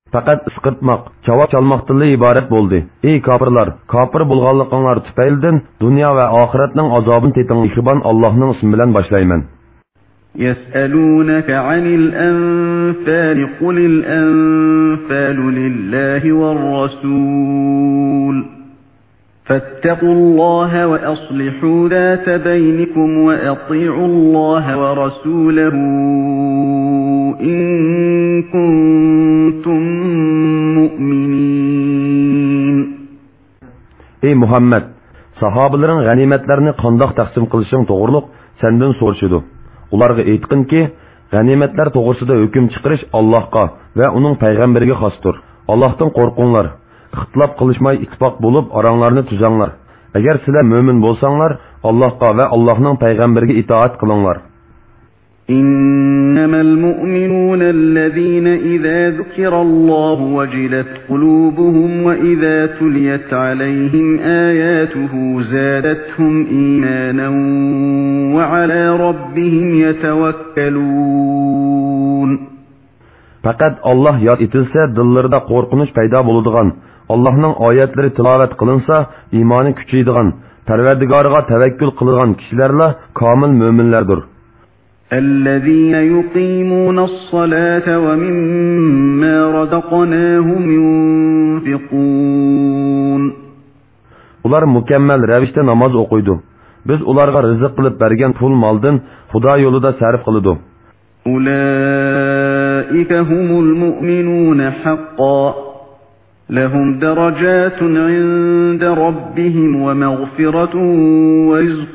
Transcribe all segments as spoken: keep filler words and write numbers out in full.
Faqat isqirtmoq, chavoq chalmoqdan iborat bo'ldi. Ey kofirlar, kofir bo'lganliginglar tufaylidan dunyo va oxiratning azobini teting. Mehribon Allohning ismi bilan boshlayman. يسألونك عن الأنفال قل الأنفال لله والرسول فاتقوا الله وأصلحوا ذات بينكم وأطيعوا الله ورسوله إن كنتم مؤمنين. Ey Muhammed, sahabaların ganimetlerini qandoq taqsim qilishing to'g'riliq sendan so'rashidi. Ularga aytqinki, g'animatlar to'g'risida hukm chiqarish Allohga va uning payg'ambariga xosdir. Allohdan qo'rqinglar. Ixtilof qilishmay ittifoq bo'lib oranglarni tuzanglar. Agar sizlar mo'min bo'lsanglar, Allohga va Allohning payg'ambariga itoat qilinglar. إنما المؤمنون الذين إذا ذكر الله وجلت قلوبهم وإذا تليت عليهم آياته زادتهم إيمانا وعلى ربهم يتوكلون. Faqat Allah yod etilsa, dillarida qo'rqinish paydo bo'ladigan, Allohning oyatlari tilovat qilinsa, iymoni kuchaydigan, Parvardigoriga tavakkul qilgan kishilarla komil mo'minlardir. الذين يقيمون الصلاة ومما رزقناهم ينفقون. Ular mukammal ravishda namoz o'qiydi. Biz ularga rizq qilib bergan pul moldan Xudo yo'lida sarf qiladi. أولئك هم المؤمنون حقا لهم درجات عند ربهم ومغفرة ورزق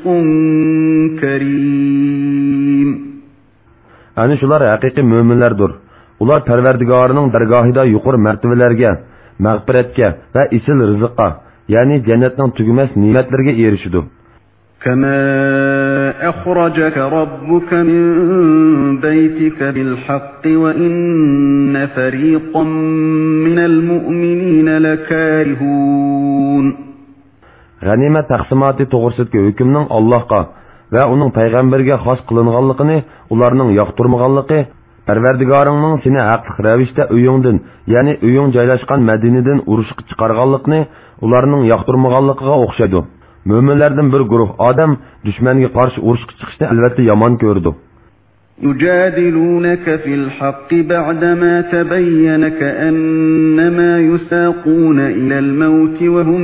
كريم. Ani shular haqiqiy mo'minlardir. Ular Parvardigorining dargohida yuqori martabalarga, mag'firatga va isil rizqqa, ya'ni jannatning tugumas ne'matlariga erishidi. كما أخرجك ربك من بيتك بالحق وإن فريقا من المؤمنين لكارهون. G'animat taqsimoti to'g'risidagi hukmning Allohga va uning payg'ambariga xos qilinganligini, ularning yoqtirmaganligi, Parvardigoringning seni haqli ravishda uyingdan, ya'ni uying joylashgan Madinadan urushga chiqarganligini, ularning yoqtirmaganligiga o'xshaydi. Mo'minlardan bir guruh odam dushmanga qarshi urushga chiqishni albatta yomon ko'rdi. يجادلونك في الحق بعدما تبين كأنما يساقون إلى الموت وهم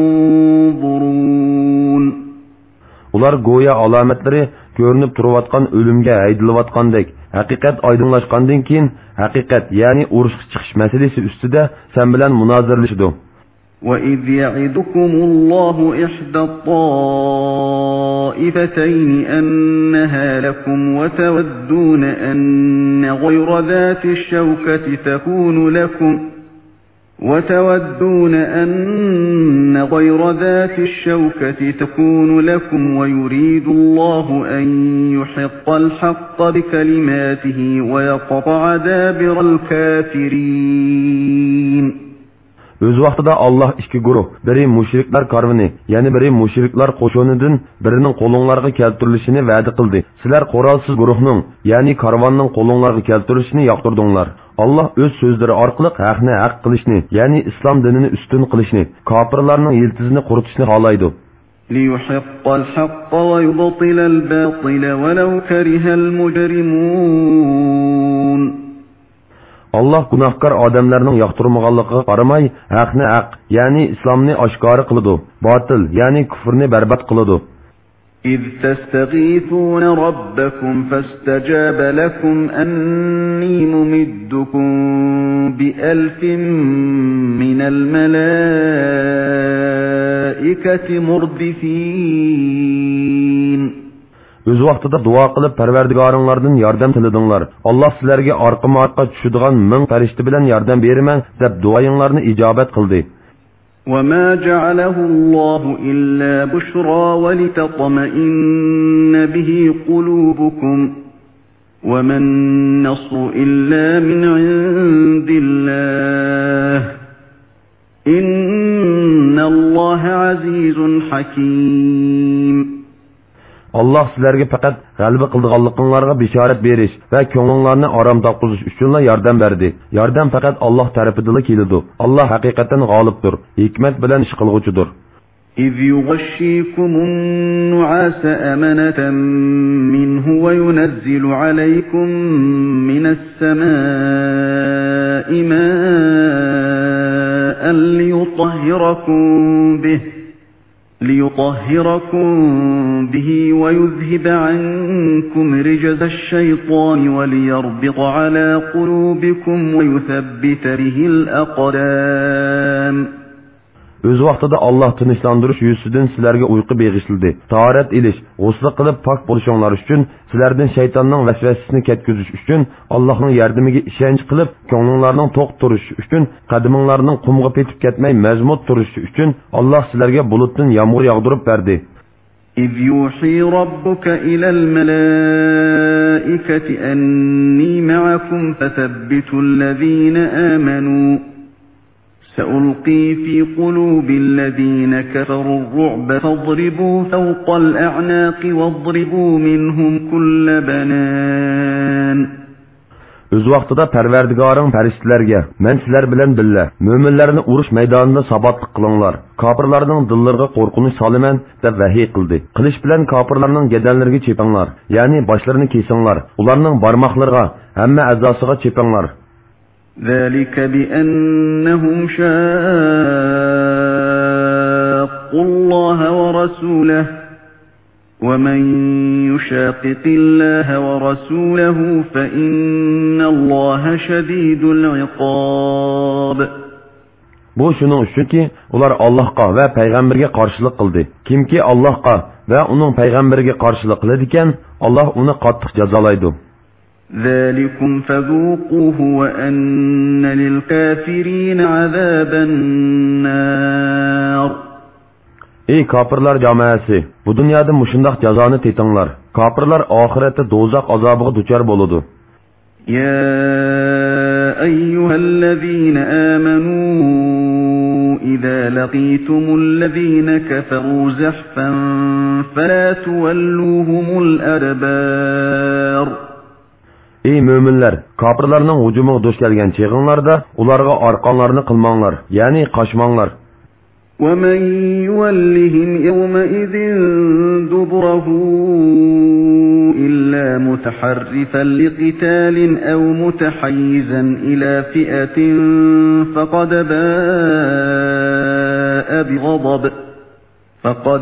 ينظرون. Ular go'yo alomatlari ko'rinib turayotgan o'limga haydilayotgandek, haqiqat oydinlashgandan keyin haqiqat, ya'ni urushga chiqish masalasi ustida sen bilan munozirlashdi. وَإِذْ يَعِدُكُمُ اللَّهُ إِحْدَى الطَّائِفَتَيْنِ أَنَّهَا لَكُمْ وَتَوَدُّونَ أَنَّ غَيْرَ ذَاتِ الشَّوْكَةِ تَكُونُ لَكُمْ وَتَوَدُّونَ أَنَّ غَيْرَ ذَاتِ الشَّوْكَةِ تَكُونُ لَكُمْ وَيُرِيدُ اللَّهُ أَن يُحِقَّ الْحَقَّ بِكَلِمَاتِهِ وَيَقْطَعَ دَابِرَ الْكَافِرِينَ. Öz vaqtida Allah ikki guruh, biri mushriklar karvini, ya'ni biri mushriklar qo'shonidan birining qo'linglarga keltirilishini va'da qildi. Sizlar qurolsiz guruhning, ya'ni karvonning qo'linglarga keltirishini yoqtirdinglar. Allah o'z so'zlari orqali haqni haq qilishni, ya'ni islom dinini ustun qilishni, kofirlarning yiltizini quritishni xohlaydi. لِيُحِقَّ الْحَقَّ وَيُبْطِلَ الْبَاطِلَ وَلَوْ كَرِهَ الْمُجْرِمُونَ. Allah günahkar adamlarning yoqtirmaganligiga qaramay, haqni haq, ya'ni islomni oshkora qiladi, botil, ya'ni kufrni barbod qiladi. إِذْ تَسْتَغِيثُونَ رَبَّكُمْ فَاسْتَجَابَ لَكُمْ أَنِّي مُمِدُّكُمْ بِأَلْفٍ مِّنَ الْمَلَائِكَةِ مُرْدِفِينَ. Öz vaqtida duo qilib Parvardigoringlardan yordam tiladinglar. Alloh sizlarga orqa-orqa tushadigan ming farishta bilan yordam beraman deb duoyinglarni ijobat qildi. وَمَا جَعَلَهُ اللَّهُ إِلَّا بُشْرَى وَلِتَطْمَئِنَّ بِهِ قُلُوبُكُمْ وَمَا النَّصْرُ إِلَّا مِنْ عِندِ اللَّهِ إِنَّ اللَّهَ عَزِيزٌ حَكِيمٌ. Allah sizlarga faqat g'alaba qildiganliklaringizga bishorat berish va ko'nglingizni orom topqizish uchunla yordam berdi. Yordam faqat Alloh tarafidan keladi. Alloh haqiqatan g'olibdir, hikmat bilan ish qilg'uchidir. إذ يغشيكم النعاس أمنة منه وينزل عليكم من السماء ماء ليطهركم به ليطهركم به ويذهب عنكم رجز الشيطان وليربط على قلوبكم ويثبت به الأقدام. Öz vaqtida Allah tinchlandirish yuzidan sizlarga uyqu beg'ishladi. Tahorat ilish, g'usl qilib pok bo'lishinglar uchun, sizlardan shaytonning vasvasasini ketkizish uchun, Allohning yordamiga ishonch qilib, ko'nglinglarning to'q turishi uchun, qadaminglarning qumga petib ketmay mazmut turishi uchun Alloh sizlarga bulutdan yomg'ir yog'dirib berdi. إذ يوحي ربك إلى الملائكة أني معكم فثبتوا الذين آمنوا سألقي في قلوب الذين كفروا الرعب فاضربوا فوق الأعناق واضربوا منهم كل بنان. Öz vaqtida Parvardigoring farishtalarga, men sizlar bilan billa mo'minlarni urush maydonida sabatlik qilinglar. Kofirlarning dillariga qo'rqinish soliman deb vahiy qildi. Qilish bilan kofirlarning gadanlariga chepinglar, ya'ni boshlarini kesinglar. Ularning barmoqlariga, hamma a'zosiga chepinglar. ذلك بأنهم شاقوا الله ورسوله ومن يشاقق الله ورسوله فإن الله شديد العقاب. Bu shuning uchunki ular Allohga va payg'ambarga qarshilik qildi. Kimki Allohga va uning payg'ambariga qarshilik qiladi ekan, Alloh uni qattiq jazolaydi. ذلكم فذوقوه وأن للكافرين عذاب النار. Ey kafirlar jamoasi, bu dunyoda mushundaq jazoni tetinglar. Kafirlar oxiratda do'zax azobiga duchor bo'ladi. يا أيها الذين آمنوا إذا لقيتم الذين كفروا زحفا فلا تولوهم الأدبار. Ey müminler, kafirlarning hujumiga duch kelgan cheg'inglarda ularga orqonlarni qilmanglar, ya'ni qochmanglar. ومن يولهم يومئذ دبره إلا متحرفا لقتال أو متحيزا إلى فئة فقد باء بغضب فقد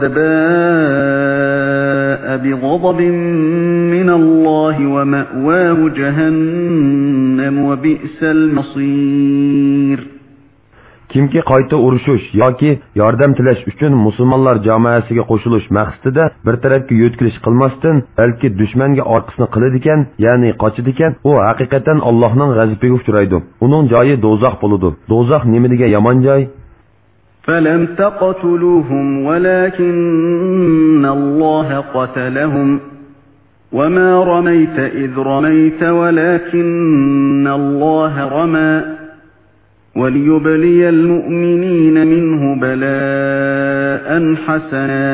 باء بغضب من الله ومأواه جهنم وبئس المصير. Kimki qayta urushish yoki yordam tilash uchun musulmonlar jamoasiga qo'shilish maqsadida bir tarafga yo'tkilish qilmasdan, balki dushmanga orqasini qiladi ekan, ya'ni qochadi ekan, u haqiqatan Allohning g'azabiga uchraydi. Uning joyi do'zax bo'ladi. Do'zax nima degan yomon joy? فلم تقتلوهم ولكن الله قتلهم وما رميت إذ رميت ولكن الله رمى وليبلي المؤمنين منه بلاء حسنا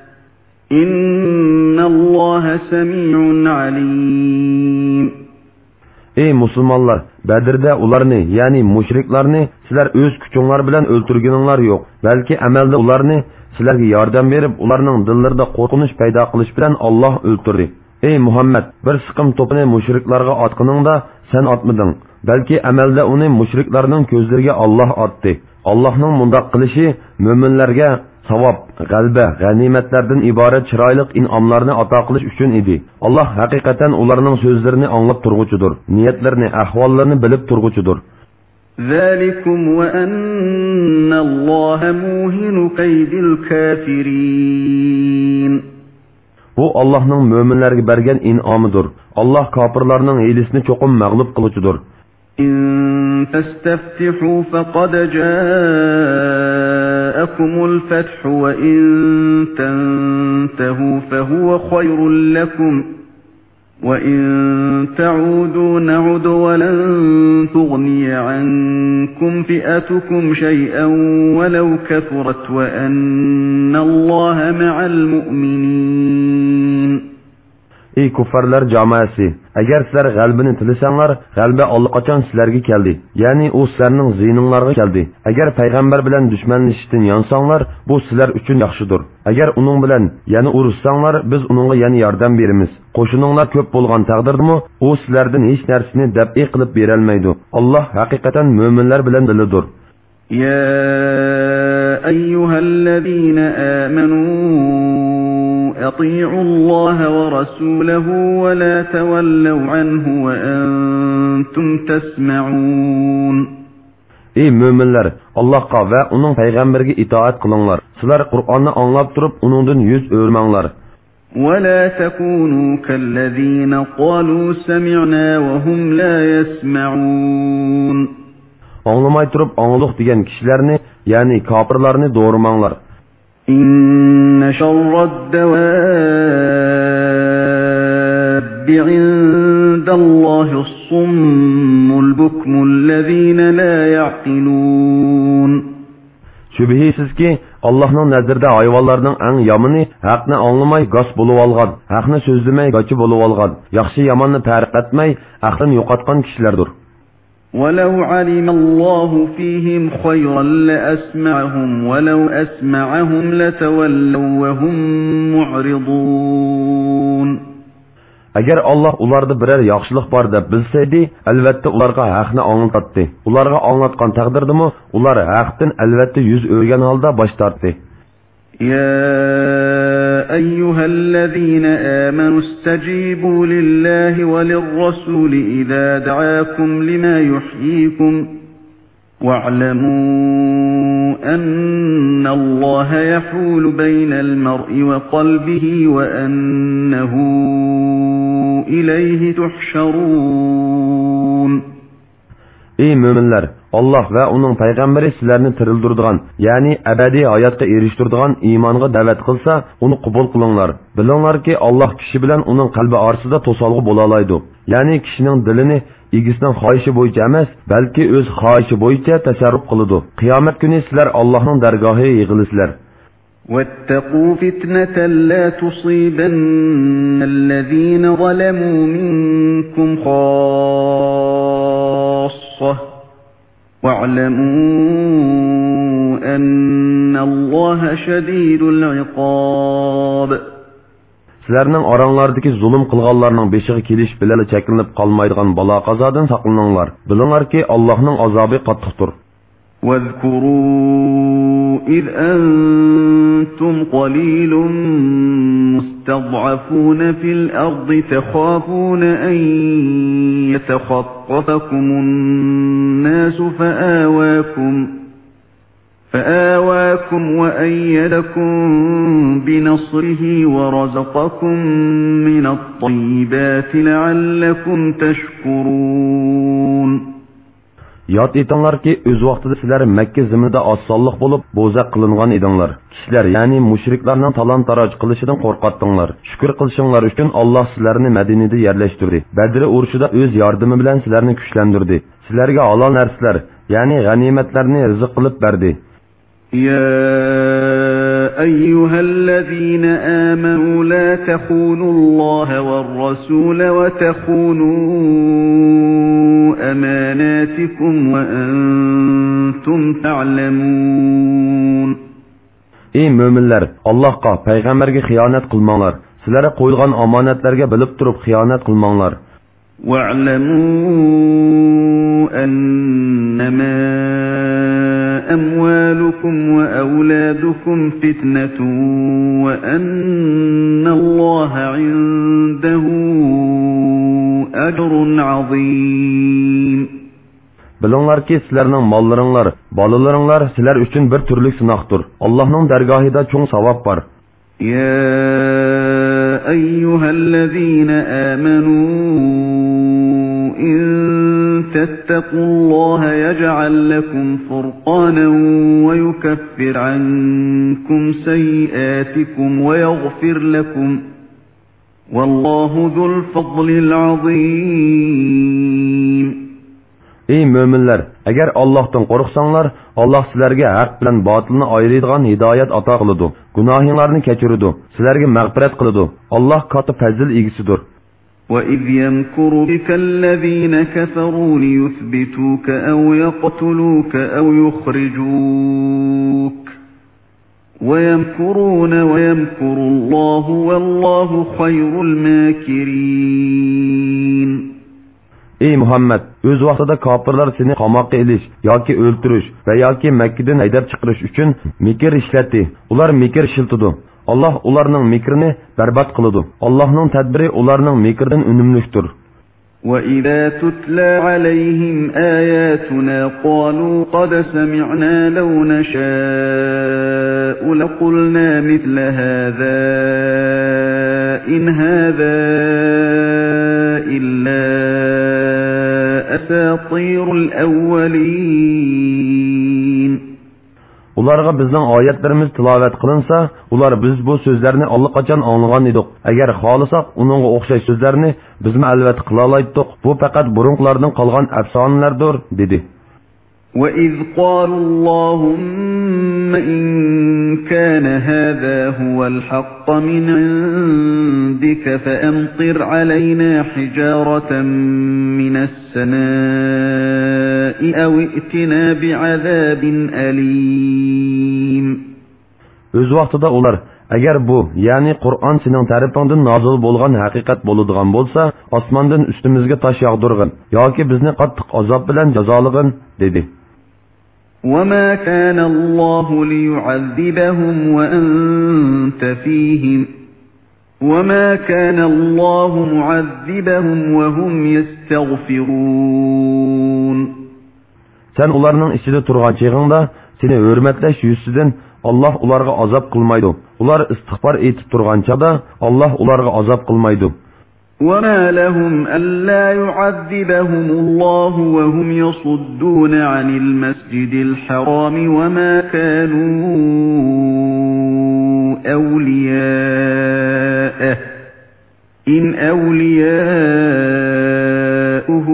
إن الله سميع عليم. Ey musulmonlar, Badrda ularni, ya'ni mushriklarni sizlar o'z kuchinglar bilan o'ltirganinglar yo'q, balki amalda ularni sizlarga yordam berib, ularning dillarida qo'rqinish paydo qilish bilan Alloh o'ltirdi. Ey Muhammad, bir siqim to'pini mushriklarga otqiningda sen otmading, balki amalda uni mushriklarning ko'zlariga Alloh otdi. Allohning mundoq qilishi mo'minlarga savob, g'alaba, g'animatlardan iborat chiroyli in'omlarni ato qilish uchun edi. Alloh haqiqatan ularning so'zlarini anglab turg'uchidir, niyatlarini, ahvollarini bilib turg'uchidir. ذلكم وأن الله موهن كيد الكافرين. Bu Allohning mo'minlarga bergan in'omidir. Alloh kofirlarning hiylesini cho'qim mag'lub qiluvchidir. إن تستفتحوا فقد جاءكم الفتح وإن تنتهوا فهو خير لكم وإن تعودوا نعد ولن تغني عنكم فئتكم شيئا ولو كثرت وأن الله مع المؤمنين. Ey kuffarlar jamoasi, agar sizlar g'albini tilasanglar, g'alba allaqachon sizlarga keldi. Ya'ni u sizlarning ziyninglarga keldi. Agar payg'ambar bilan dushmanlashishdan yonsanglar, bu sizlar uchun yaxshidir. Agar uning bilan yana urushsanglar, biz uningga yana yordam beramiz. Qo'shininglar ko'p bo'lgan taqdirdami, u sizlardan hech narsani dab'i qilib bera olmaydi. Alloh haqiqatan mu'minlar bilan bilidir. Ya ayyuhallazina amanu أطيعوا الله ورسوله ولا تولوا عنه وأنتم تسمعون. Ey müminler, Allah'a ve onun peygamberine itaat kılınlar. Sizler Kur'an'ı anlap durup onundan yüz örmənlər. ولا تكونوا كالذين قالوا سمعنا وهم لا يسمعون. Anlamay durup anlıq diyen kişilerini, yani kafirlerini doğurmanlar. إن شر الدواب عند الله الصم البكم الذين لا يعقلون. Şübihisiz ki Allah'ın nazarda hayvanlarının en yamını haqqını anlamay gaz bulup algan, haqqını sözlemey gaçı bulup algan, yaxşı yamanını fark etmey aqlını yo'qotgan kişilerdir. ولو علم الله فيهم خيرا لأسمعهم ولو أسمعهم لتولوا وهم معرضون. Agar Allah ularda birer yaxşılıq var deb bilseydi, albatta ularga haqni anlatdi. Ularga anlatgan taqdirdimi, ular haqdan albatta yüz o'rgan holda bosh tortdi. يا أيها الذين آمنوا استجيبوا لله وللرسول إذا دعاكم لما يحييكم واعلموا أن الله يحول بين المرء وقلبه وأنه إليه تحشرون. Ey müminler, Allah ve onun peygamberi sizlerini tirildirdiğen, yani ebedi hayatga eriştirdiğen imanға davet kılsa, onu kubul kılınlar. Bilinglar ki Allah kişi bilen onun kalbi arsıda tosalgı bolalaydı. Yani kişinin dilini igisinin xahişi boyunca emas, belki öz xahişi boyunca tasarruf kılıdı. Kıyamet günü sizler Allah'ın dergahı yığılısılar. واتقوا فتنة لا تصيبن الذين ظلموا منكم خاصة واعلموا أن الله شديد العقاب. Sizlərinin aranlardakı zulm qılğanlarının beşiği keliş biləli çəkilinib qalmaydıgan bala qazadan saqlanыңlar. Bilinglar ki Allah'ın azabı qattiqdir. واذكروا إذ أنتم قليل مستضعفون في الأرض تخافون أن يتخطفكم الناس فآواكم فآواكم وأيدكم بنصره ورزقكم من الطيبات لعلكم تشكرون. Yad etinglar ki öz vaqtida sizlar Makka zimida osonlik bo'lib bo'zaq qilingan edinglar. Kishlar, ya'ni mushriklarning talon-taroj qilishidan qo'rqatdinglar. Shukr qilishinglar uchun Alloh sizlarni Madinada yerlashtirdi. Badr urushida o'z yordami bilan sizlarni kuchlantirdi. Sizlarga halol narsalar, ya'ni g'animatlarni rizq qilib berdi. يا أيها الذين آمنوا لا تخونوا الله والرسول وتخونوا أماناتكم وأنتم تعلمون. Ey müminler, Allah'a, peygamberge xiyanat qilmanglar. Sizlere qo'yilgan omonatlarga bilib turib xiyanat qilmanglar. واعلموا أنما أموالكم وأولادكم فتنة وأن الله عنده أجر عظيم. Bilinglar ki sizlerning mollaringlar, bolalaringlar sizlar uchun bir turli sinoqdir. Allohning dargohida cho'ng savob bor. يا أيها الذين آمنوا إن تتقوا الله يجعل لكم فرقانا ويكفر عنكم سيئاتكم ويغفر لكم والله ذو الفضل العظيم. Ey müminler, agar Allohdan qo'rqsanglar, Alloh sizlarga haq bilan botilni ayiradigan hidoyat ato qiladi. Gunohinglarni kechiradi, sizlarga mag'firat qiladi. Alloh katta fazl egisidir. وَإِذْ يَمْكُرُ بِكَ الَّذِينَ كَفَرُوا لِيُثْبِتُوكَ أَوْ يَقْتُلُوكَ أَوْ يُخْرِجُوكَ وَيَمْكُرُونَ وَيَمْكُرُ اللَّهُ وَاللَّهُ خَيْرُ الْمَاكِرِينَ. Ey Muhammed, öz vaqtida kafirlar seni qamoqqa ilish yoki o'ltirish va yoki Makkadan haydab chiqarish uchun mikr ishlatdi. Ular mikr shiltidi. Allah ularning mikrini barbod qiladi. Allohning tadbiri ularning mikridan unumlikdir. وَإِذَا تُتْلَى عَلَيْهِمْ آيَاتُنَا قَالُوا قَدْ سَمِعْنَا لَوْ نَشَاءُ لَقُلْنَا مِثْلَ هَذَا إِنْ هَذَا إِلَّا أَسَاطِيرُ الْأَوَّلِينَ. Ularga bizning oyatlarimiz tilovat qilinsa, ular biz bu so'zlarni allaqachon anglagan edik. Agar xohlasak, uningga o'xshash so'zlarni bizmi albatta qila oldik. Bu faqat burunqlardan qolgan afsonalardir, dedi. وَإِذْ قَالُوا اللَّهُمَّ إِنْ كَانَ هَذَا هُوَ الْحَقَّ مِنْ عِنْدِكَ فَأَمْطِرْ عَلَيْنَا حِجَارَةً مِنَ السَّمَاءِ أَوْ ائْتِنَا بِعَذَابٍ أَلِيمٍ. Öz vaqtida ular, agar bu, ya'ni Qur'on sening tarafingdan nozil bo'lgan haqiqat bo'ladigan bo'lsa, osmondan ustimizga tosh yog'dirgin yoki bizni qattiq azob bilan jazolagin, dedi. وَمَا كَانَ اللَّهُ لِيُعَذِّبَهُمْ وَأَنْتَ فِيهِمْ وَمَا كَانَ اللَّهُ مُعَذِّبَهُمْ وَهُمْ يَسْتَغْفِرُونَ. Sen ularning ichida turgan cheg'ingda seni hurmatlash yuzidan Allah ularga azap qilmaydi. Ular istig'for etib turgan chaqda Allah ularga azap qilmaydi. وَمَا لَهُمْ أَلَّا يُعَذِّبَهُمُ اللَّهُ وَهُمْ يَصُدُّونَ عَنِ الْمَسْجِدِ الْحَرَامِ وَمَا كَانُوا أَوْلِيَاءَهُ إِنْ أَوْلِيَاؤُهُ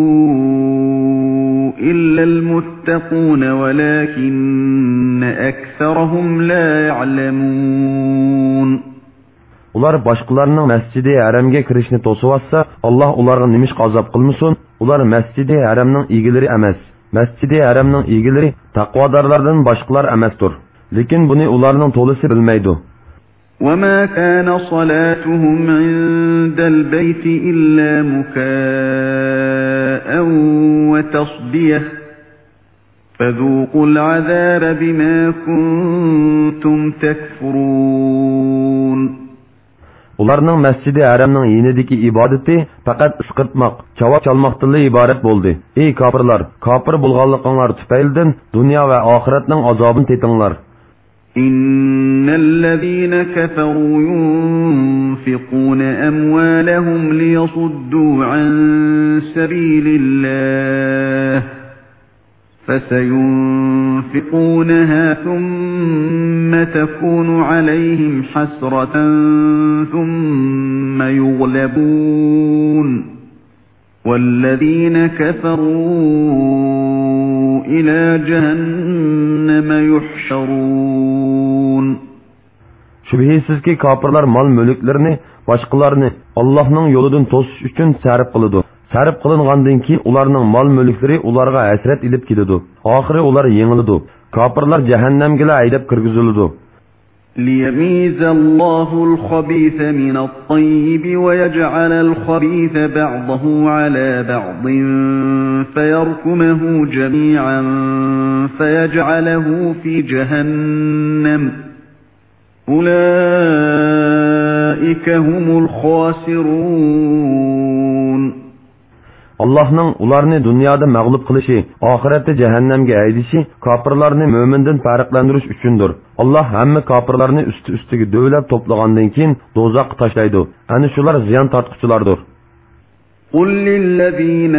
إِلَّا الْمُتَّقُونَ وَلَكِنَّ أَكْثَرَهُمْ لَا يَعْلَمُونَ. Ular boshqalarning masjidi haramga kirishni to'sib olsa, Alloh ularga nimish azab qilmasin? Ular masjidi haramning egilari emas. Masjidi haramning egilari taqvodorlardan boshqalar emasdir. Lekin buni ularning to'lisi bilmaydi. وَمَا كَانَ صَلَاتُهُمْ عِندَ الْبَيْتِ إِلَّا مُكَاءً وَتَصْدِيَةً فَذُوقُوا الْعَذَابَ بِمَا كُنْتُمْ تَكْفُرُونَ. Ularning masjidi haramning yinidagi ibodati faqat isqirtmoq, javob chalmoqdan iborat bo'ldi. Ey kofirlar, kofir bo'lganliginglar tufaylidan dunyo va oxiratning azobini tetinglar. إِنَّ الَّذِينَ كَفَرُوا يُنْفِقُونَ أَمْوَالَهُمْ لِيَصُدُّوا عَنْ سَبِيلِ اللَّهِ فَسَيُنْفِقُونَهَا ثُمَّ تَكُونُ عَلَيْهِمْ حَسْرَةً ثُمَّ يُغْلَبُونَ وَالَّذِينَ كَفَرُوا إِلَى جَهَنَّمَ يُحْشَرُونَ. Şübhisiz ki kafirlar mal mülklerini, başqalarını Allah'ның yoludan to'sish uchun sarf qiladi. Sarf qilingandan keyin ularning mol mulklari ularga hasrat ilib keladi. Oxiri ular yengiladi. Kofirlar jahannamga haydab kirgiziladi. لِيَمِيزَ اللَّهُ الْخَبِيثَ مِنَ الطَّيِّبِ وَيَجْعَلَ الْخَبِيثَ بَعْضَهُ عَلَى بَعْضٍ فَيَرْكُمَهُ جَمِيعًا فَيَجْعَلَهُ فِي جَهَنَّمَ أُولَئِكَ هُمُ الْخَاسِرُونَ. Allah'ның ularni dunyoda mag'lub qilishi, oxiratda jahannamga haydishi kofirlarni mo'mindan farqlantirish uchundir. Alloh hamma kofirlarni usti-ustiga dovlab to'plagandan keyin do'zaxga tashlaydi. Ana shular ziyon tortquchilardir. قُل لِّلَّذِينَ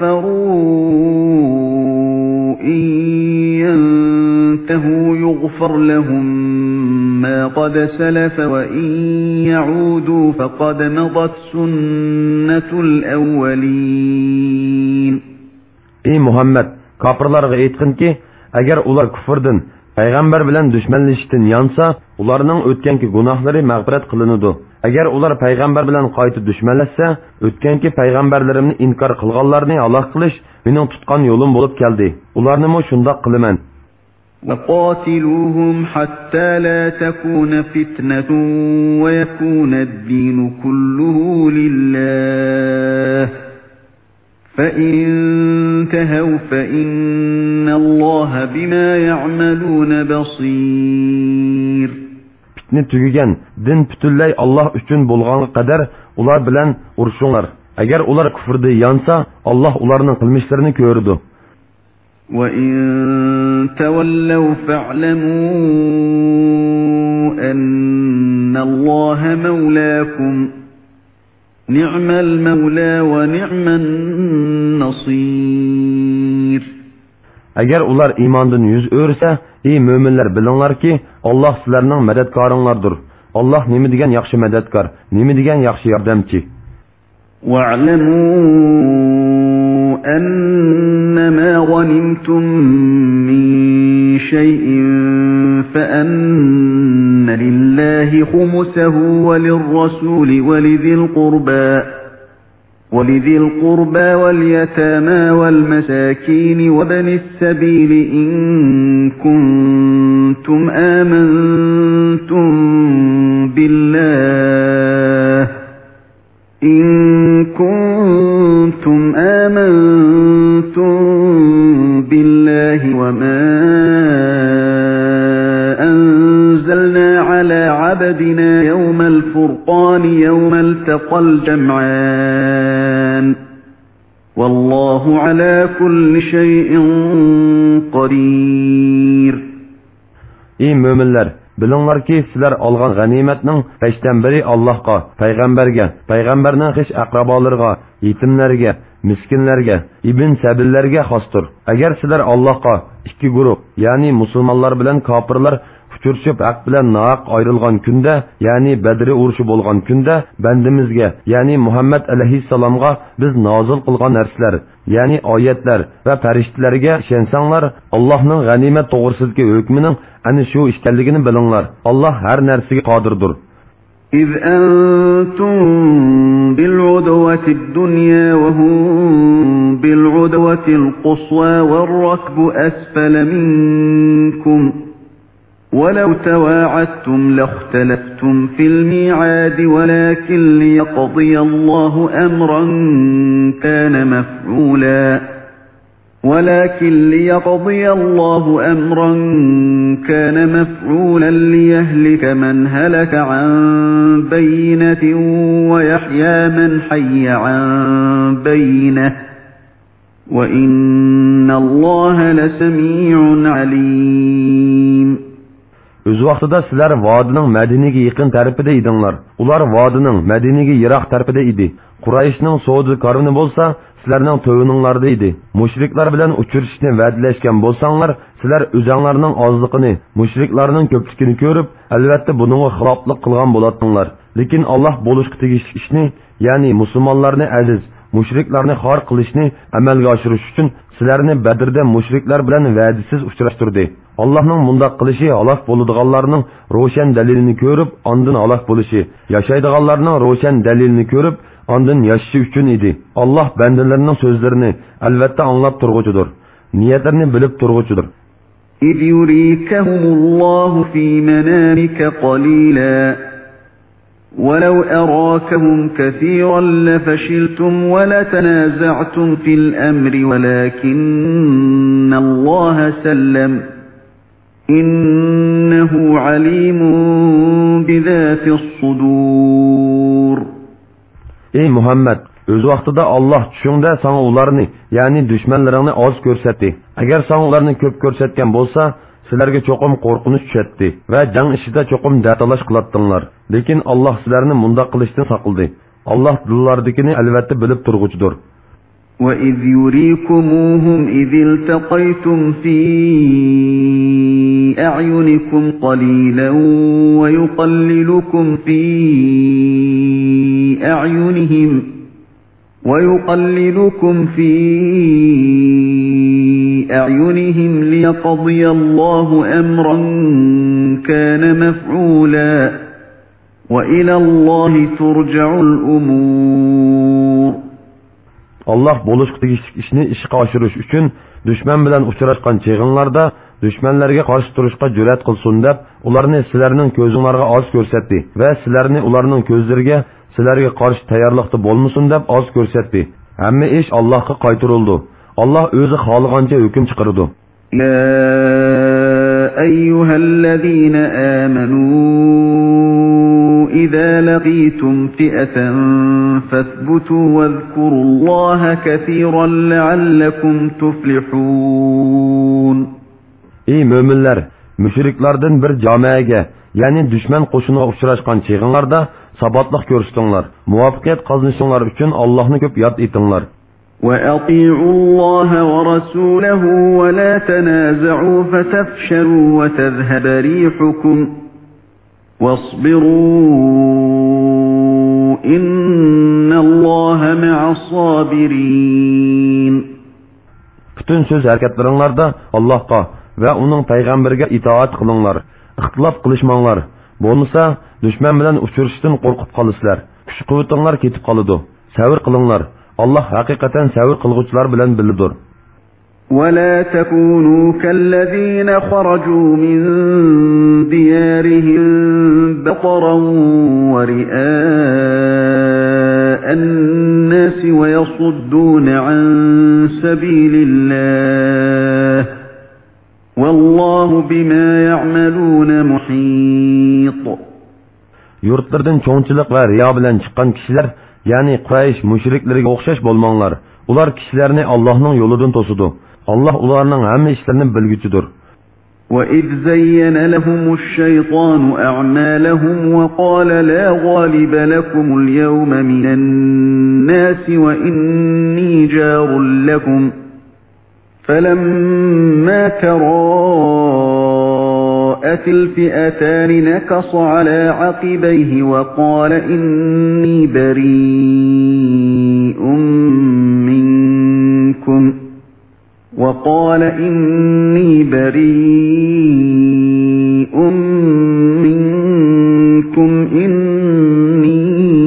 كَفَرُوا إِن يَنتَهُوا يُغْفَرْ لَهُم مَّا قَدْ سَلَفَ وَإِن يَعُودُوا فَقَدْ مَضَتْ سُنَّةُ الْأَوَّلِينَ. Ey Muhammed, kafirlarga aytqinki, agar ular kufrdan, payg'ambar bilan dushmanlashishdan yansa, ularning o'tganki gunohlari mag'firat qilinadi. Agar ular payg'ambar bilan qayta dushmanlashsa, o'tganki payg'ambarlarimni inkor qilganlarni halok qilish mening tutgan yo'lim bo'lib keldi. Ularni mo shundoq qilaman. وقاتلوهم حتى لا تكون فتنة ويكون الدين كله لله فإن انتهوا فإن الله بما يعملون بصير. Fitne tügügen, din bütünley Allah üçün bulğanı kadar ular bilen uruşunlar. Eğer ular küfürde yansa Allah ularının kılmışlarını gördü. وَإِن تَوَلَّوْا فَاعْلَمُوا أَنَّ اللَّهَ مَوْلَاكُمْ نِعْمَ الْمَوْلَى وَنِعْمَ النَّصِيرُ. Eğer ular imandan yüz örse, ey müminler bilinglar ki Allah sizlerinin medetkarınlardır. Allah nemi degen yaxşı medetkar, nemi degen yaxşı yardımcı. وَاعْلَمُوا أَنَّمَا غَنِمْتُم مِّن شَيْءٍ فَأَنَّ لِلَّهِ خُمُسَهُ وَلِلرَّسُولِ وَلِذِي الْقُرْبَى وَلِذِي الْقُرْبَى وَالْيَتَامَى وَالْمَسَاكِينِ وَابْنِ السَّبِيلِ إِن كُنتُمْ آمَنتُم بِاللَّهِ إِن كُنتُمْ آمَنتُم بِاللَّهِ وَمَا أَنزَلْنَا عَلَى عَبْدِنَا يَوْمَ الْفُرْقَانِ يَوْمَ الْتَقَى الْجَمْعَانِ وَاللَّهُ عَلَى كُلِّ شَيْءٍ قَدِيرٌ. Ey müminler! Bilinglar ki sizler algan ganimetning beşten biri Allah'a, peygamberge, peygamberning hiç akrabalarga, yetimlerge, miskinlerge, ibn sabillerge xostır. Eğer sizler Allah'a iki grup, yani musulmonlar bilen kafirlar uçuruşup haq bilen naq ayrılgan günde, yani Bedri uruşu bolgan günde, bendimizge, yani Muhammed aleyhisselamga biz nazil qılgan nersler, yani ayetler ve periştilerge şensanlar, Allah'ın ganimet doğrusidagi hükmünün ani şu işkelligini bilinglar. Allah her nersige qadirdir. إذ أنتم بالعدوة الدنيا وهم بالعدوة القصوى والركب أسفل منكم ولو تواعدتم لاختلفتم في الميعاد ولكن ليقضي الله أمرا كان مفعولا ولكن ليقضي الله أمرا كان مفعولا ليهلك من هلك عن بينة ويحيى من حي عن بينة وإن الله لسميع عليم. Öz vaqtida sizlar vodining Madinaga yaqin tarafida edinglar. Ular vodining Madinaga yiroq tarafida edi. Qurayshning savdo karvoni bo'lsa, sizlarning to'yininglarda edi. Mushriklar bilan uchrashishni va'dalashgan bo'lsanglar, sizlar o'zinglarning ozliqini, mushriklarning ko'pligini ko'rib, albatta buningga xiloflik qilgan bo'lardinglar. Lekin Alloh bo'lishga tegishli ishni, ya'ni musulmonlarni aziz, mushriklarni xor qilishni amalga oshirish uchun sizlarni Badrda mushriklar bilan va'dasiz uchrashtirdi. Allohning bundoq qilishi halok bo'ladiganlarning ro'shan dalilini ko'rib, ondan halok bo'lishi, yashaydiganlarning ro'shan dalilini ko'rib, ondan yashashi uchun edi. Alloh bandalarining so'zlarini albatta anglab turg'uchidir, niyatlarini bilib turg'uchidir. إذ يريكهم الله في منامك قليلا ولو أراكهم كثيرا لفشلتم ولتنازعتم في الأمر ولكن الله سلم إنه عليم بذات الصدور. Ey Muhammed! Öz vaqtida Allah tushingda sana ularni, ya'ni dushmanlaringni oz ko'rsatdi. Agar sana ularni ko'p ko'rsatgan bo'lsa, sizlarga cho'qim qo'rqinish tushadi va jang ishida cho'qim datalash qilatdinglar. Lekin Alloh sizlarni mundaq qilishdan saqladi. Alloh dillardikini albatta bilib turg'uchidir. وَإِذْ يُرِيكُمُوهُمْ إِذِ الْتَقَيْتُمْ فِي أَعْيُنِكُمْ قَلِيلًا وَيُقَلِّلُكُمْ فِي أَعْيُنِهِمْ وَيُقَلِّلُكُمْ فِي أَعْيُنِهِمْ لِيَقْضِيَ اللَّهُ أَمْرًا كَانَ مَفْعُولًا وَإِلَى اللَّهِ تُرْجَعُ الْأُمُورُ. Allah bo'lishqa tegishli ishni ishga oshirish uchun dushman bilan uchrashgan cheg'inlarda dushmanlarga qarshi turishga jur'at qilsin deb ularni sizlarning ko'zinglarga oz ko'rsatdi va sizlarni ularning ko'zlariga sizlarga qarshi tayyorlikda bo'lmasin deb oz ko'rsatdi. Hamma ish Allohga qaytarildi. Allah o'zi xohlagancha hukm chiqardi. Ya ayyuhallazina amanu إذا لقيتم فئة فاثبتوا واذكروا الله كثيرا لعلكم تفلحون. Ey müminler, müşriklerden bir camiye, yani düşman qo'shiniga uchrashgan cheg'inlarda sabatlik ko'rsatinglar. Muvaffaqiyat qozonishinglar uchun Allohni ko'p yod etinglar. وَأَطِيعُوا اللَّهَ وَرَسُولَهُ وَلَا تَنَازَعُوا فَتَفْشَلُوا وَتَذْهَبَ رِيحُكُمْ وَاصْبِرُوا إِنَّ اللَّهَ مَعَ الصَّابِرِينَ. Bütün söz hareketleringlarda Allah'a ve onun peygamberine itaat kılınlar. İhtilaf kılışmanlar. Bo'lmasa düşman bilan uchrashishdan qo'rqib qolasizlar. Kuch quvvatinglar ketib qoladi. Sabr qilinglar. Allah haqiqatan sabr qilguvchilar bilan bilidir. وَلَا تَكُونُوا كَالَّذِينَ خَرَجُوا مِنْ دِيَارِهِمْ بَطَرًا وَرِئَاءَ النَّاسِ وَيَصُدُّونَ عَنْ سَبِيلِ اللَّهِ وَاللَّهُ بِمَا يَعْمَلُونَ مُحِيطٌ. Yurtlardan çoğunçılık ve riya bilen çıkan kişiler, yani Quraysh müşriklerine o'xshash bo'lmanglar. Ular kishilarni Allohning yo'lidan to'sidi. Allah ularning hamma ishlarini bilguchidir. وَإِذْ زَيَّنَ لَهُمُ الشَّيْطَانُ أَعْمَالَهُمْ وَقَالَ لَا غَالِبَ لَكُمُ الْيَوْمَ مِنَ النَّاسِ وَإِنِّي جَارٌ لَكُمْ فَلَمَّا تَرَاءَتِ الْفِئَتَانِ نَكَصَ عَلَى عَقِبَيْهِ وَقَالَ إِنِّي بَرِيءٌ مِنْكُمْ وَقَالَ إِنِّي بَرِيءٌ مِنْكُمْ إِنِّي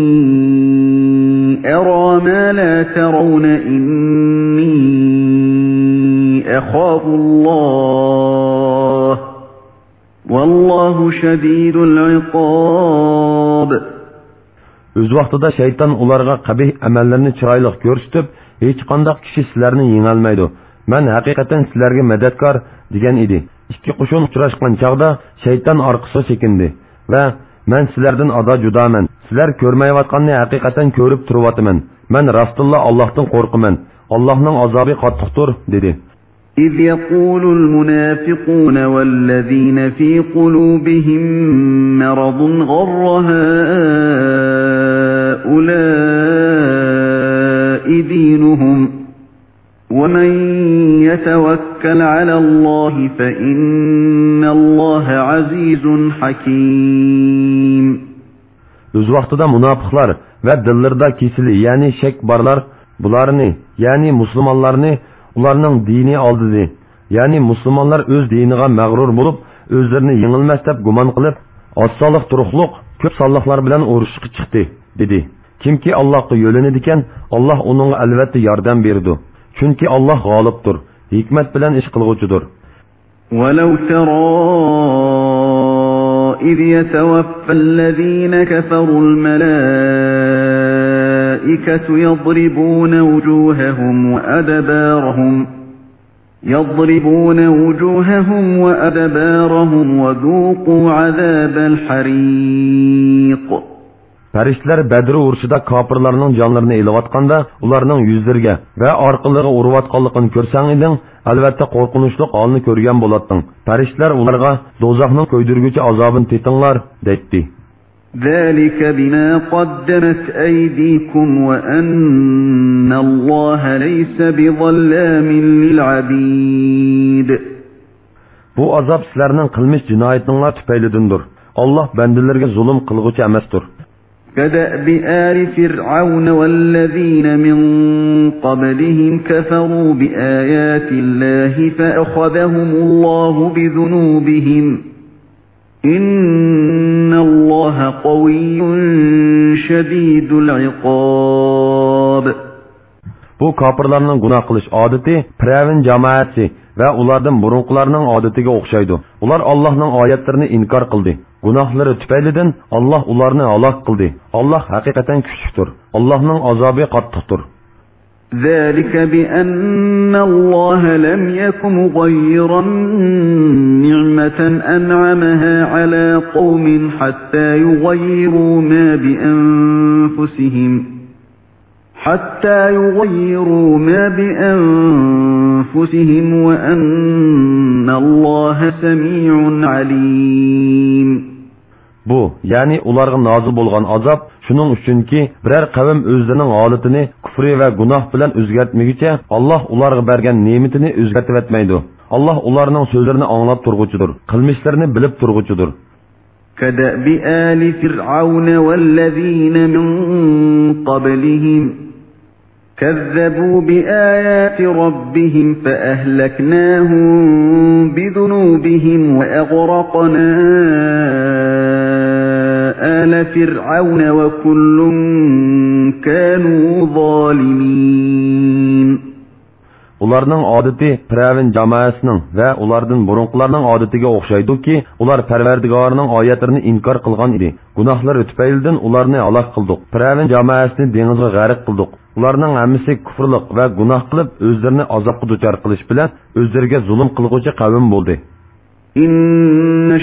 أَرَى مَا لَا تَرَوْنَ إِنِّي أَخَافُ اللَّهَ وَاللَّهُ شَدِيدُ الْعِقَابِ. Öz vaqtida şeytan ularga qabih amallarni chiroyli ko'rsatib, hech qanday kishi sizlarni yengolmaydi. Men haqiqatan sizlarga madadkor degan edi. Ikki qo'shin uchrashgan chaqda shayton orqasiga chekindi va men sizlardan ado judaman. Sizlar ko'rmayotganni haqiqatan ko'rib turibman. Men rastilla Allohdan qo'rqaman. Allohning azobi qattiqdir dedi. إذ يقول المنافقون والذين في قلوبهم مرض غر هؤلاء دينهم ومن يتوكل على الله فإن الله عزيز حكيم. Öz vaqtida munofiqlar va dillarda kesili, ya'ni shak borlar bularni, ya'ni musulmonlarni ularning dini oldidi. Ya'ni musulmonlar o'z diniga mag'rur bo'lib, o'zlarini yengilmas deb gumon qilib, osonlik turuqliq ko'p sonliqlar bilan urushga chiqdi, dedi. Kimki Allohga yo'linadi ekan, Alloh uningga albatta yordam berdi. Chunki Alloh g'olibdir, hikmat bilan ish qilguvchidir. وَلَوْ تَرَى إِذْ يَتَوَفَّى الَّذِينَ كَفَرُوا الْمَلَائِكَةُ يَضْرِبُونَ وُجُوهَهُمْ وَأَدْبَارَهُمْ يَضْرِبُونَ وُجُوهَهُمْ وَأَدْبَارَهُمْ وَذُوقُوا عَذَابَ الْحَرِيقِ. Farishtalar Badr urushida kofirlarning jonlarini elayotganda ularning yuzlariga va orqalariga urayotganligini ko'rsang eding, albatta qo'rqinchli holni ko'rgan bo'larding. Farishtalar ularga do'zaxning ko'ydirguchi azobini tetinglar dedi. ذَلِكَ بِمَا قَدَّمَتْ أَيْدِيكُمْ وَأَنَّ اللَّهَ لَيْسَ بِظَلَّامٍ لِلْعَبِيدِ. Bu azab sizlarning qilmish jinoyatinglar tufaylidandir. Allah bandalarga zulm qilguvchi emasdir. كدأب آل فرعون والذين من قبلهم كفروا بآيات الله فأخذهم الله بذنوبهم إن الله قوي شديد العقاب. Bu kafirlarning gunoh qilish odati Firavun jamoasi va ulardan burunqilarning odatiga o'xshaydi. Ular Allohning oyatlarini inkor qildi. Gunohlari tufaylidan Alloh ularni halok qildi. Alloh haqiqatan kuchlidir. Allohning azobi qattiqdir. ذلك بأن الله لم يكن مغيرا نعمة أنعمها على قوم حتى يغيروا ما بأنفسهم حتى يغيروا ما بأنفسهم وأن الله سميع عليم. Bu, yani ularga nazil bo'lgan azap shuning uchunki biror qavm o'zlarining holatini kufri va gunoh bilan o'zgartmaguncha Alloh ularga bergan ne'matini o'zgartib etmaydi. Alloh ularning so'zlarini anglab turg'uchidir, qilmishlarini bilib turg'uchidir. كدأب آل فرعون والذين من قبلهم كذبوا بآيات ربهم فأهلكناهم بذنوبهم وأغرقنا آل فرعون وكل كانوا ظالمين. Ularning odati Firavun jamoasining va ulardan burunqilarning odatiga o'xshaydi-ki, ular Parvardigorning oyatlarini inkor qilgan edi. Gunohlari tufaylidan ularni halok qildik. Firavun jamoasini dengizga g'arq qildik. Ularning hammasi kufrlik va gunoh qilib, o'zlarini azobga duchor qilish bilan o'zlariga zulm qilguvchi qavm bo'ldi. Inna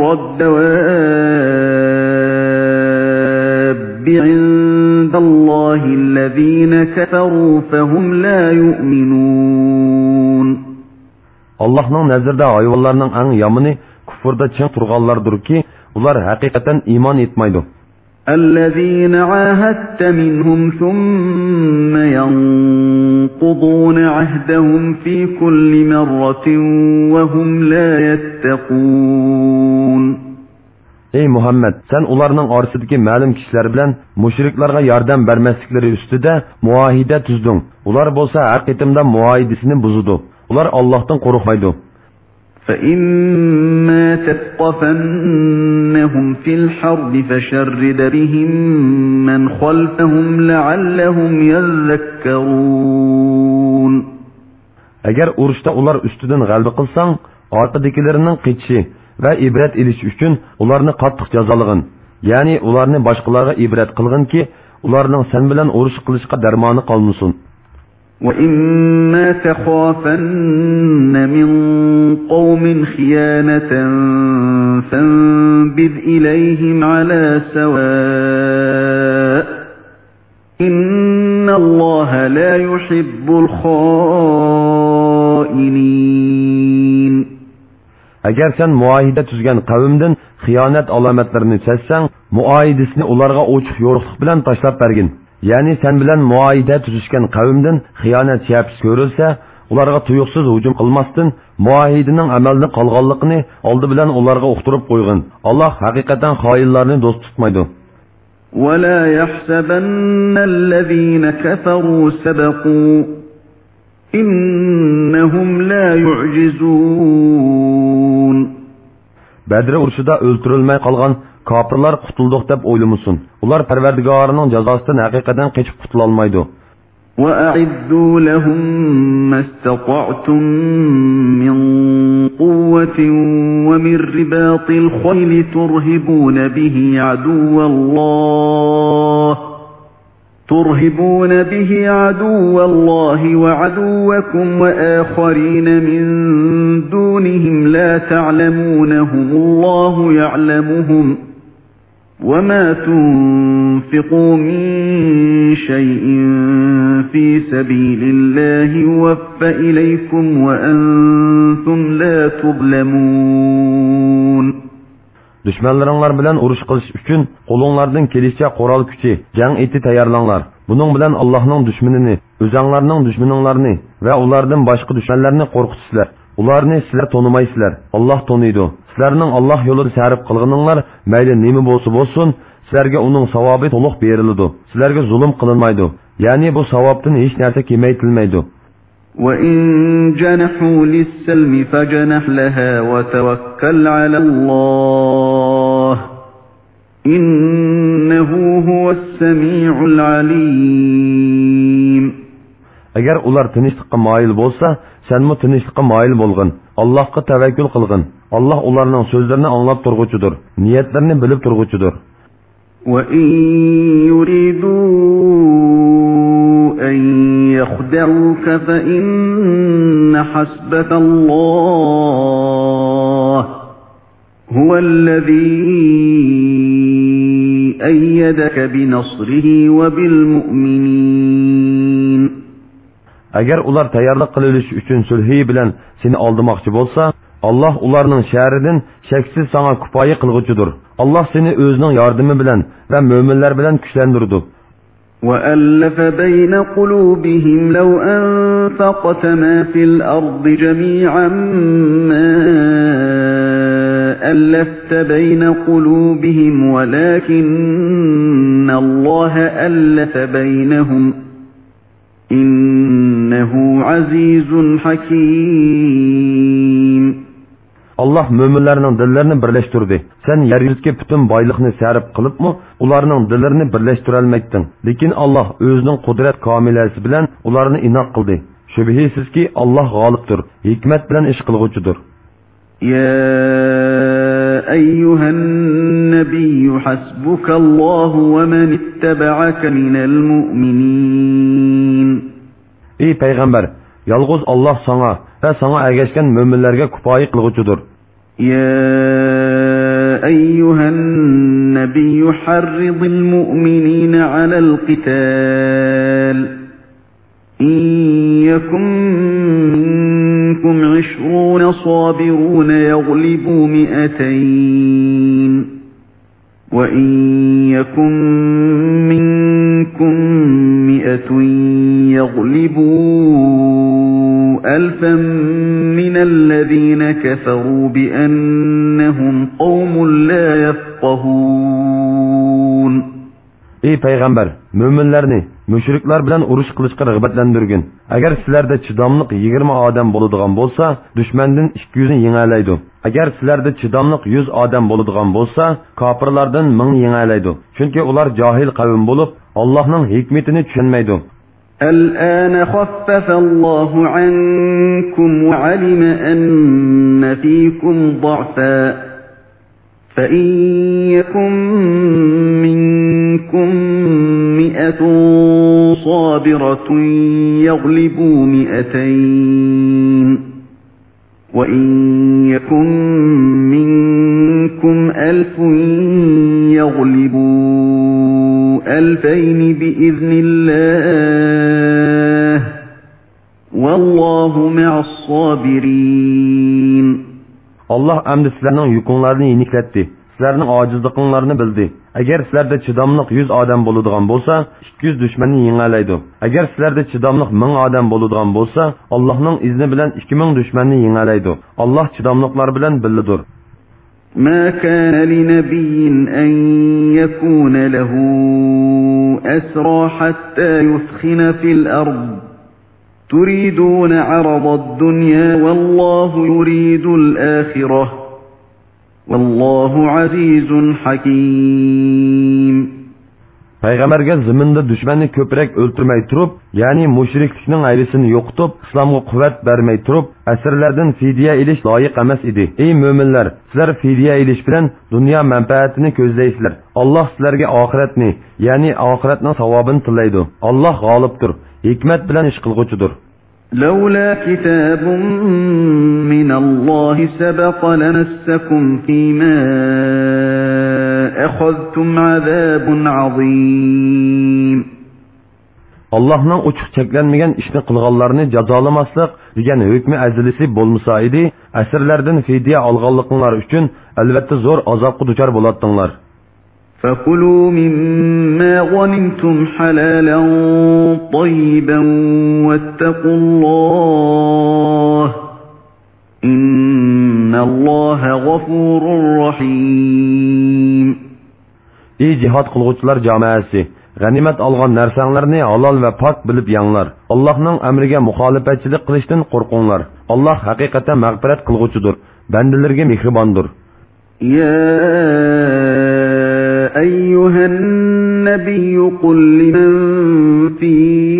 sharrad-dawab 'indallahi allazina kafaru fahum la yu'minun. Allohning nazarida hayvonlarning eng yomoni kufrda chin turganlardirki, ular haqiqatan iymon etmaydi. الذين عاهدت منهم ثم ينقضون عهدهم في كل مرة وهم لا يتقون. Ey Muhammed, sen ularning orasidagi ma'lum kishilar bilan mushriklarga yordam bermasliklari ustida muahida tuzding. Ular bo'lsa har qitimda muahidasini buzdi. Ular Allohdan qo'rqmaydi. فإما تثقفنهم في الحرب فشرد بهم من خلفهم لعلهم يذكرون. Agar urushda ular ustidan g'alaba qilsang, orqadagilarining qichishi va ibrat elish uchun ularni qattiq jazolagin. Ya'ni ularni boshqalarga ibrat qilginki, ularning sen bilan urush qilishga darmoni qolmasin. وَإِمَّا تَخَافَنَّ مِنْ قَوْمٍ خِيَانَةً فَانبِذْ إِلَيْهِمْ عَلَى سَوَاءٍ إِنَّ اللَّهَ لَا يُحِبُّ الْخَائِنِينَ. Agar sen muahida tuzgan qavmdan xiyonat alomatlarini sezsang, muahidasini ularga ochiq yo'riqlik bilan tashlab bergin. Ya'ni sen bilan muahida tuzishgan qavmdan xiyonat shapsi ko'rilsa, ularga tuyuqsiz hujum qilmasdan muahidining amalda qolganligini oldi bilan ularga uqtirib qo'ygin. Alloh haqiqatan xoinlarni do'st tutmaydi. وَلَا يَحْسَبَنَّ الَّذِينَ كَفَرُوا سَبَقُوا إِنَّهُمْ لَا يُعْجِزُونَ. Badr urushida o'ltirilmay qolgan kafirlar qutuldiq deb o'ylamasin. Ular Parvardigorining jazosidan haqiqatan qochib qutula olmaydi. وَأَعِدُّوا لَهُم مَّا اسْتَطَعْتُم مِّن قُوَّةٍ وَمِن رِّبَاطِ الْخَيْلِ تُرْهِبُونَ بِهِ عَدُوَّ اللَّهِ تُرْهِبُونَ بِهِ عَدُوَّ اللَّهِ وَعَدُوَّكُمْ وَآخَرِينَ مِن دُونِهِمْ لَا تَعْلَمُونَهُمُ اللَّهُ يَعْلَمُهُمْ وَمَا تُنفِقُوا مِن شَيْءٍ فِي سَبِيلِ اللَّهِ يُوَفَّ إِلَيْكُمْ وَأَنْتُمْ لَا تُظْلَمُونَ. Düşmanlarınlar bilan urush qilish uchun qo'linglardan kelishicha qo'ral kuchi, jang eti tayyorlanglar. Buning bilan Allohning dushmanini, o'zinglarning dushmaninglarni va ulardan boshqa dushmanlarni qo'rqitisizlar. Ularni sizlar tonimaysizlar. Allah toniydi. Sizlarning Allah yo'lida sarf qilganinglar mayli nima bo'lsa bo'lsin, sizlarga uning savobi to'liq beriladi. Sizlarga zulm qilinmaydi. Ya'ni bu savobdan hech narsa kemaytilmaydi. وَإِن جَنَحُوا لِلسَّلْمِ فَجَنَحْ لَهَا وَتَوَكَّلْ عَلَى اللَّهِ إِنَّهُ هُوَ السَّمِيعُ الْعَلِيمُ. Agar ular tinchlikqa moyil bo'lsa, senmi tinchlikqa moyil bo'lgin. Allohga tavakkul qilgin. Alloh ularning so'zlarini anglab turg'uchidir, niyatlarini bilib turg'uchidir. وَإِن يُرِيدُوا أَن يَخْدَعُوكَ فَإِنَّ حَسْبَكَ اللَّهُ هُوَ الَّذِي أَيَّدَكَ بِنَصْرِهِ وَبِالْمُؤْمِنِينَ. Agar ular tayyorlik qilish uchun sulhi bilan seni oldirmoqchi bo'lsa, Allah ularning sharidan shaksiz sana kifoya qilguchidir. Allah seni o'zining yordami bilan va mu'minlar bilan kuchlantirdi. وَأَلَّفَ بَيْنَ قُلُوبِهِمْ لَوْ أَنفَقْتَ مَا فِي الْأَرْضِ جَمِيعًا مَا أَلَّفْتَ بَيْنَ قُلُوبِهِمْ وَلَكِنَّ اللَّهَ أَلَّفَ بَيْنَهُمْ إِنَّهُ عَزِيزٌ حَكِيمٌ. Allah müminlerinin dillerini birleştirdi. Sen yeryüzüdeki bütün baylıkını sarf kılıpmı, ularının dillerini birleştirelmektin. Lekin Allah özünün kudret kamilesi bilen ularını inak kıldı. Şübihisiz ki Allah galiptir, hikmet bilen iş kılgıcıdır. Ya eyyühen nebiyyü hasbukallahu ve men ittebaaka minel mu'minin. Ey peygamber, yalğız Allah sana ve sana ergeçken müminlerge kupayi kılgıcıdır. Ya eyyühen nebiyyü harridil mu'minine alel qital. İn yekum minkum işrûne sabirûne yaglibû mi'eteyn. Ve in yekum minkum mi'etun yaglibû ألفا من الذين كفروا بأنهم قوم لا يفقهون. Ey peygamber, müminlerini müşrikler bilen uruş kılıçka rıgbatlandırgın. Eğer sizlerde çidamlık yigirma adam boluduğan bolsa, düşmenden ikki yüzünü yengäläýdi. Eğer sizlerde çidamlık yüz adam boluduğan bolsa, kapırlardan ming yengäläýdi. Çünkü ular cahil kavim bolup, Allah'ın hikmetini düşünmeydi. الآن خفف الله عنكم وعلم أن فيكم ضعفا فإن يكن منكم مئة صابرة يغلبوا مئتين وإن يكن منكم ألف يغلبوا ألفين بإذن الله والله مع الصابرين. Allah əmdi sizlərinin yukunlarını yeniklətti. Sizlərinin acizliqlarını bildi. Əgər sizlərdə çidamlıq yüz adam boluduğan bolsa, ikki yüz düşməni yengəläýdi. Əgər sizlərdə çidamlıq ming adam boluduğan bolsa, Allah'ın izni bilen ikki ming düşməni yengəläýdi. Allah çidamlıqlar bilen billidir. ما كان لنبي أن يكون له أسرى حتى يثخن في الأرض تريدون عرض الدنيا والله يريد الآخرة والله عزيز حكيم. Peygamberge ziminde düşmanı köprek öldürmey turup, yani müşrikliknin ayrısını yokutup, İslam'a kuvvet vermey turup, esirlerden fidye iliş layık emes idi. Ey müminler, sizler fidye iliş bilen dünya menfaatini közleysizler. Allah sizlerge ahiretini, yani ahiretinin savabını tilaydı. Allah galiptir, hikmet bilen iş kılgıcıdır. لولا كتاب من الله سبق لمسكم فيما أخذتم عذاب عظيم. Allah'ın uçuq çeklenmegen işini kılgallarını cazalamaslık degen hükmü əzilisi bolmasa idi, əsirlerden fidye alğallıqlar üçün elbette zor azapqı duçar bolatdınlar. فَكُلُوا مِمَّا غَنِمْتُمْ حَلَالًا طَيِّبًا وَاتَّقُوا اللَّهَ إن الله غفور رحيم. Ey jihad qilguvchilar jamoasi, g'animat olgan narsalarni halol va pok bilib yanglar. Allohning amriga muxolifatchilik qilishdan qo'rqinglar. Alloh haqiqatan mag'firat qilguvchidir, bandalarga mehribondir. يا أيها النبي قل لمن في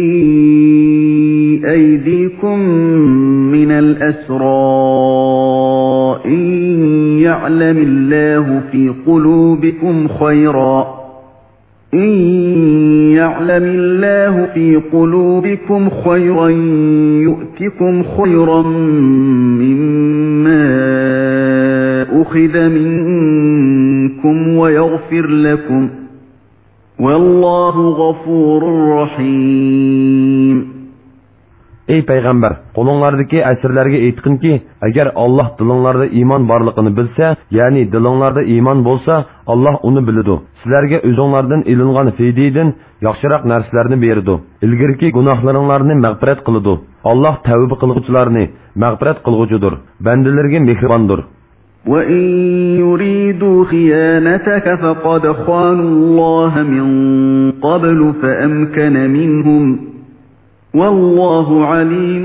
أيديكم من الأسرى إن يعلم الله في قلوبكم خيرا إن يعلم الله في قلوبكم خيرا يؤتكم خيرا مما أخذ منكم ويغفر لكم والله غفور رحيم. Ey payg'ambar, qo'linglardagi asirlarga aytqinki, agar Alloh dilinglarda iymon borligini bilsa, ya'ni dilinglarda iymon bo'lsa, Alloh uni biladi. Sizlarga o'zinglardan ilingan fidiydan yaxshiroq narsalarni beradi. Ilgirki gunohlaringlarni mag'firat qiladi. Alloh tavba qilguvchilarni mag'firat qilguvchidir, bandalarga mehribondir. وَإِن يُرِيدُوا خِيَانَتَكَ فَقَدْ خَانُوا اللَّهَ مِن قَبْلُ فَأَمْكَنَ مِنْهُمْ وَاللَّهُ عَلِيمٌ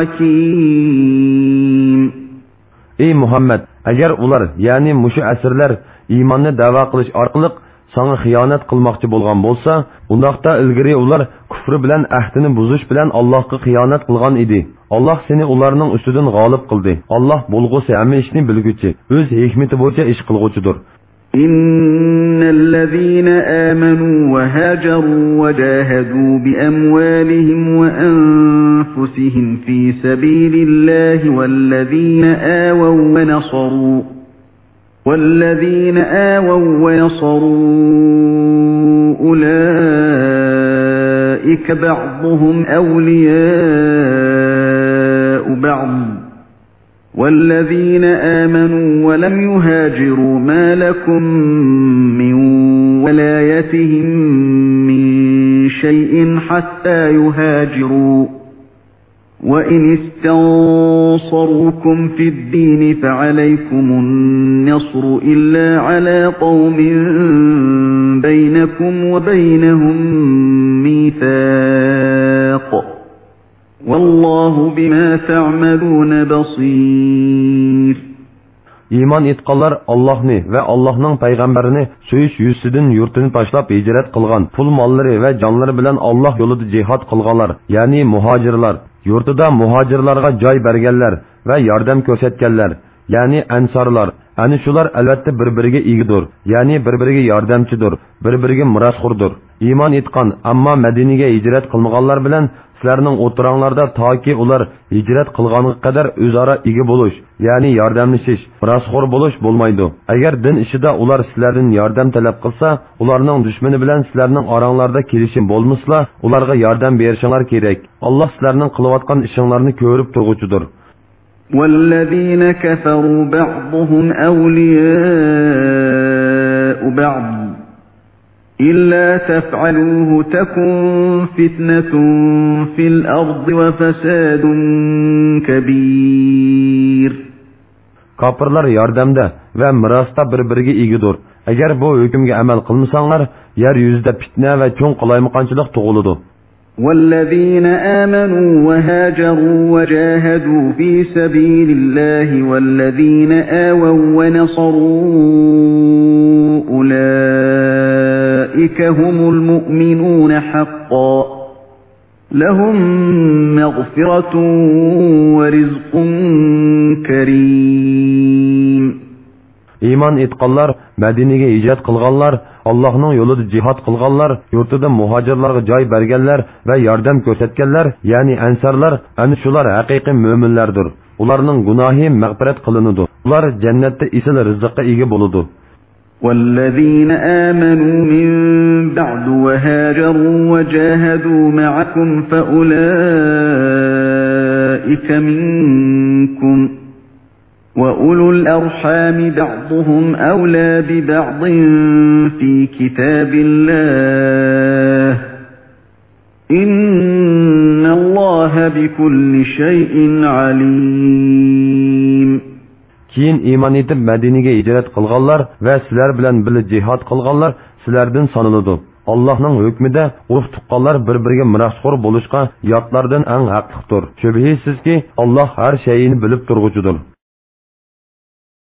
حَكِيمٌ. Ey Muhammed, agar ular, ya'ni mushu asirlar iymonni da'vo qilish orqali sana xiyonat qilmoqchi bo'lgan bo'lsa, undaqda ilgari ular kufri bilan ahdini buzish bilan Allohga xiyonat qilgan edi. Alloh seni ularning ustidan g'olib qildi. Alloh bo'lg'usi hamma ishni bilguchi, o'z hikmati bo'yicha ish qilguvchidir. إن الذين آمنوا وهاجروا وجاهدوا بأموالهم وأنفسهم في سبيل الله والذين آووا ونصروا والذين آووا ونصروا أولئك بعضهم أولياء بعض والذين آمنوا ولم يهاجروا ما لكم من ولايتهم من شيء حتى يهاجروا وإن استنصروكم في الدين فعليكم النصر إلا على قوم بينكم وبينهم ميثاق والله بما تعملون بصير. İman etqanlar Allah'ni ve Allah'ның peygamberini söyüş yüzsüdün yurtunu taşlap hicret kılgan, pul malları ve canları bilen Allah yolunda cihad kılganlar, yani muhacirlar, yurtida muhacirlarga joy bergenler ve yardım kösetkenler, yani ensarlar. Ani shular albatta bir-biriga egidir, ya'ni bir-biriga yordamchidir, bir-biriga mirosxo'rdir. Iymon etgan, ammo Madinaga hijrat qilmaganlar bilan sizlarning o'tiranglarda toki ular hijrat qilganiga qadar o'zaro ega bo'lish, ya'ni yordamlashish, mirosxo'r bo'lish bo'lmaydi. Agar din ishida ular sizlardan yordam talab qilsa, ularning dushmani bilan sizlarning oranglarda kelishim bo'lmasa, ularga yordam berishinglar kerak. Alloh sizlarning qilayotgan ishinglarni ko'rib turg'uchidir. والذين كفروا بعضهم أولياء بعض إلا تفعلوه تكن فتنة في الأرض وفساد كبير. Kapırlar yardımda ve mirasta birbiriga egidir. Eğer bu hükümge amel kılmasanlar, yer yüzde fitne ve çoğun kılaymıqançılık doğuludu. والذين آمنوا وهاجروا وجاهدوا في سبيل الله والذين آووا ونصروا أولئك هم المؤمنون حقا لهم مغفرة ورزق كريم. İman etqanlar, Mədinəyə hicret qılğanlar, Allah'ın yolunda cihad qılğanlar, yurtida muhacirlarga joy berganlar ve yardım ko'rsatganlar, yani ensarlar, ana shular haqiqiy müminlerdir. Ularning gunohi mag'firat qilinadi. Ular jannatda isil rizqqa ega bo'ladi. والذين آمنوا من بعد وهاجروا وجاهدوا معكم فأولئك منكم وَأُولُو الْأَرْحَامِ بَعْضُهُمْ أَوْلَى بِبَعْضٍ فِي كِتَابِ اللَّهِ إِنَّ اللَّهَ بِكُلِّ شَيْءٍ عَلِيمٌ. keyin iymon etib Madinaga hijrat qilganlar va sizlar bilan birga jihad qilganlar sizlardan sanaladi. Allohning hukmida urf tuqqanlar bir-biriga mirosxo'r bo'lishga yotlardan eng haqliqdir. Shubhisizki, Alloh har shayni bilib turg'uchidir.